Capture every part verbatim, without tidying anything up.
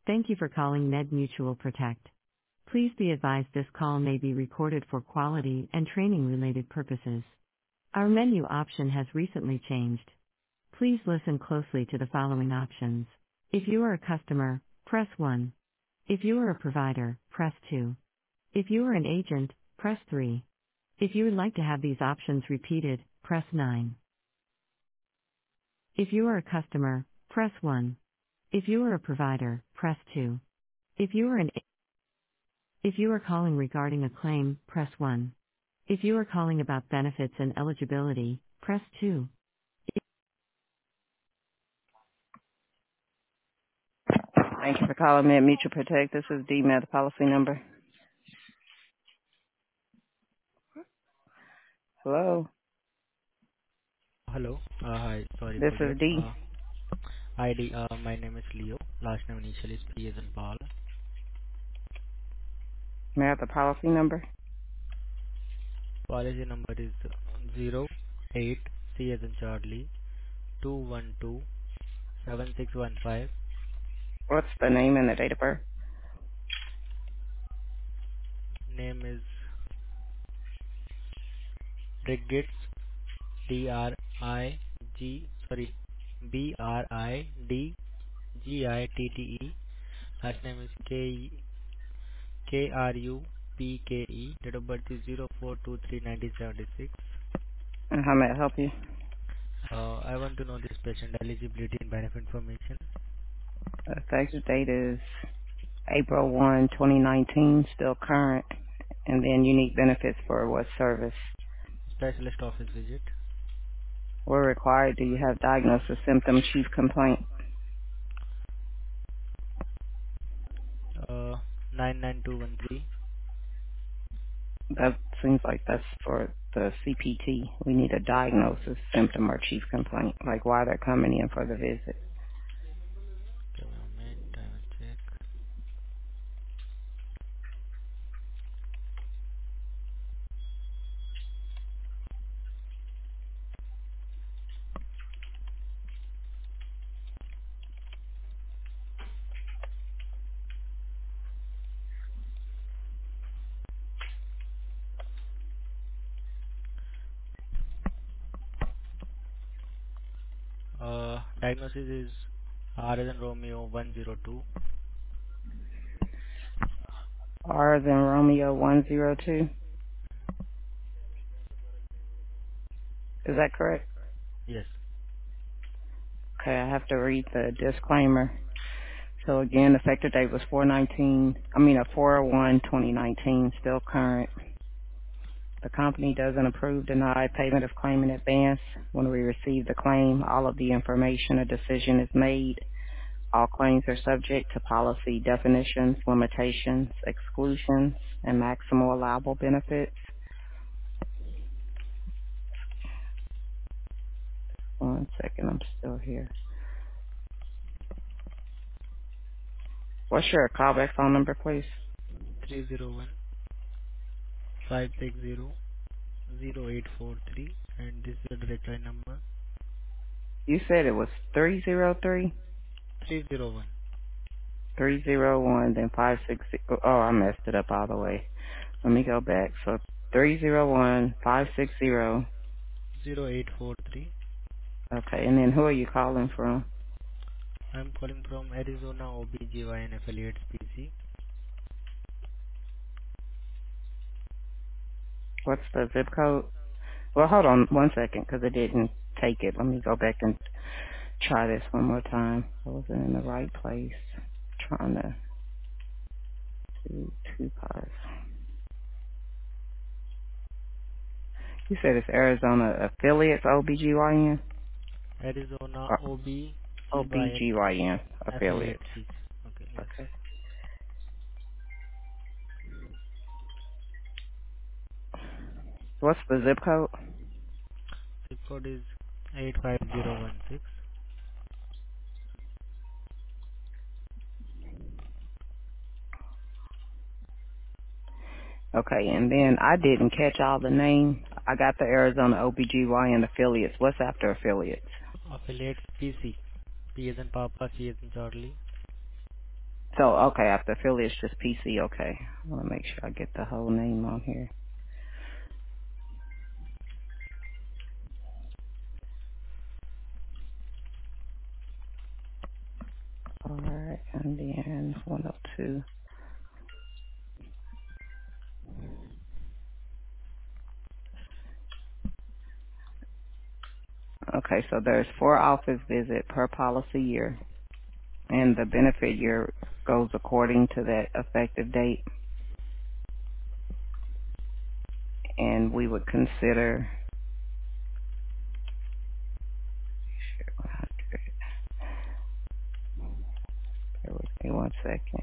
Thank you for calling Med Mutual Protect. Please be advised this call may be recorded for quality and training-related purposes. Our menu option has recently changed. Please listen closely to the following options. If you are a customer, press one. If you are a provider, press two. If you are an agent, press three. If you would like to have these options repeated, press nine. If you are a customer, press one. If you are a provider, press two. If you are an If you are calling regarding a claim, press one. If you are calling about benefits and eligibility, press two. Thank you for calling me at Mutual Protect. This is D. Med, the policy number. Hello, Hello. Uh, Hi. Sorry this for that. is D. Uh, I D, uh, my name is Leo. Last name initial is P as in Paul. May I have the policy number? Policy number is zero eight C as in Charlie two one two seven six one five. What's the name and the date of birth? Name is Brigitte, D R I G, sorry, B R I D G I T T E. Last name is K K R U P K E. Date of birth is zero four two three nineteen seventy six. And how may I help you? Uh, I want to know this patient eligibility and benefit information. The effective date is April first, twenty nineteen, still current. And then unique benefits for what service? Specialist office visit. Where required, do you have diagnosis, symptom, chief complaint? Uh, nine nine two one three. That seems like that's for the C P T. We need a diagnosis, symptom, or chief complaint, like why they're coming in for the visit. Give me a minute, I will check. Uh, diagnosis is R as in Romeo one zero two. R than Romeo one zero two. Is that correct? Yes. Okay, I have to read the disclaimer. So again, effective date was four nineteen, I mean a four one twenty nineteen, still current. The company doesn't approve, deny payment of claim in advance. When we receive the claim, all of the information or decision is made. All claims are subject to policy definitions, limitations, exclusions, and maximal allowable benefits. One second, I'm still here. What's your callback phone number, please? three zero one five six zero zero eight four three, and this is the direct line number. You said it was three zero three, three zero one three zero one, then five six six. Oh, I messed it up all the way. Let me go back. So three zero one five six zero. zero eight four three. Okay, and then who are you calling from? I'm calling from Arizona O B G Y N affiliates P C. What's the zip code? Well, hold on one second, because it didn't take it. Let me go back and try this one more time. I wasn't in the right place. Trying to do two cars. You said it's Arizona affiliates O B G Y N? Arizona Or O B G Y N O B G Y N affiliates affiliates. P C. Okay, yes. Okay. What's the zip code? Zip code is eight five zero one six. Okay, and then I didn't catch all the name. I got the Arizona O B G Y N affiliates. What's after affiliates? Affiliates P C. P as in Papa, C as in Charlie. So okay, after Philly it's just P C. Okay, I want to make sure I get the whole name on here. All right, and then one oh two. Okay, so there's four office visit per policy year, and the benefit year goes according to that effective date, and we would consider. Bear with me one second.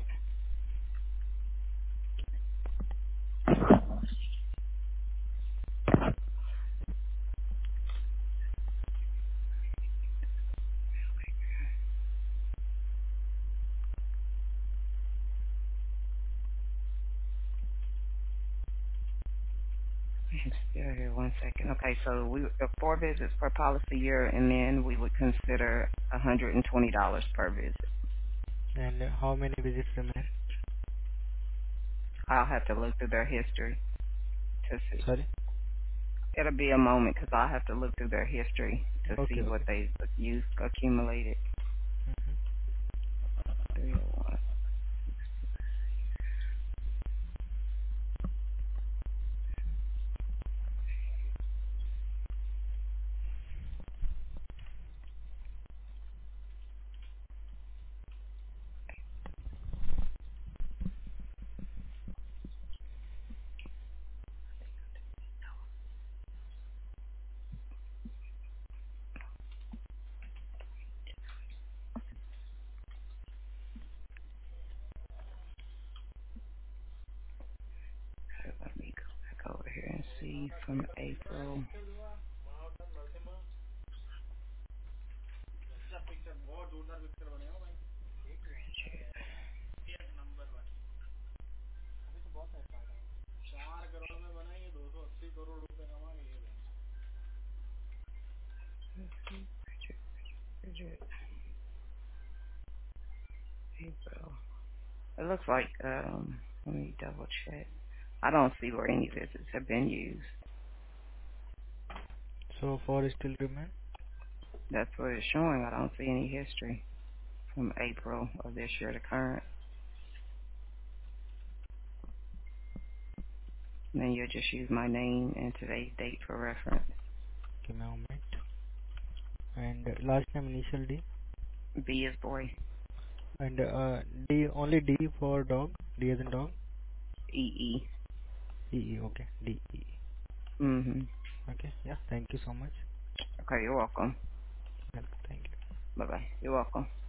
I'm still here one second. Okay, so we uh, four visits per policy year, and then we would consider one hundred twenty dollars per visit. And how many visits remain? I'll have to look through their history to see. Sorry. It'll be a moment because I'll have to look through their history to Okay, see what okay. they used accumulated. Mm-hmm. three oh one. Okay, let me go back over here and see from April. Bridget, April. It looks like, um, let me double check. I don't see where any visits have been used. So four still remain. That's what it's showing. I don't see any history from April of this year to current. And then you'll just use my name and today's date for reference. Give me a moment. And last name initial D. B is boy. And uh, D, only D for dog. D as in dog. E E. E E. Okay. D E. Mm-hmm. Okay. Yeah. Thank you so much. Okay, you're welcome. Yeah, thank you. Bye-bye. You're welcome.